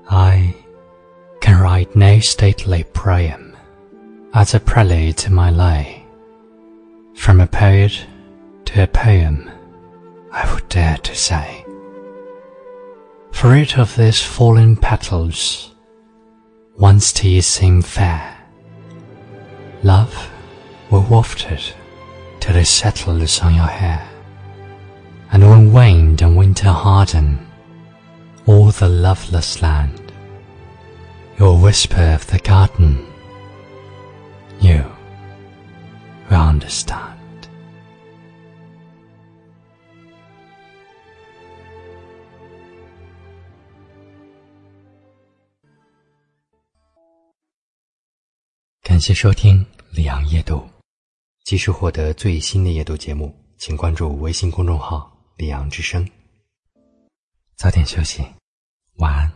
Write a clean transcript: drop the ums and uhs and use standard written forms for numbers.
I can write no stately poem as a prelude to my lay. From a poet to a poem, I would dare to say. For each of these fallen petals, once to you seemed fair. Love will waft it till it settles on your hair. And when wind and winter harden all the loveless land, you'll whisper of the garden, you will understand. 感谢收听李昂夜读，及时获得最新的夜读节目，请关注微信公众号李昂之声。早点休息，晚安。